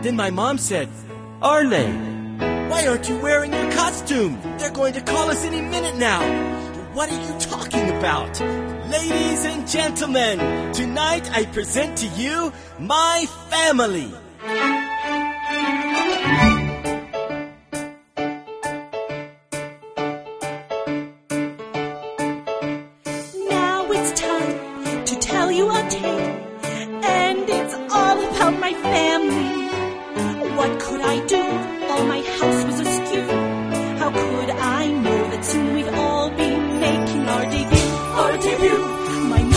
Then my mom said, "Arle, why aren't you wearing your costume? They're going to call us any minute now." "What are you talking about?" "Ladies and gentlemen, tonight I present to you my family."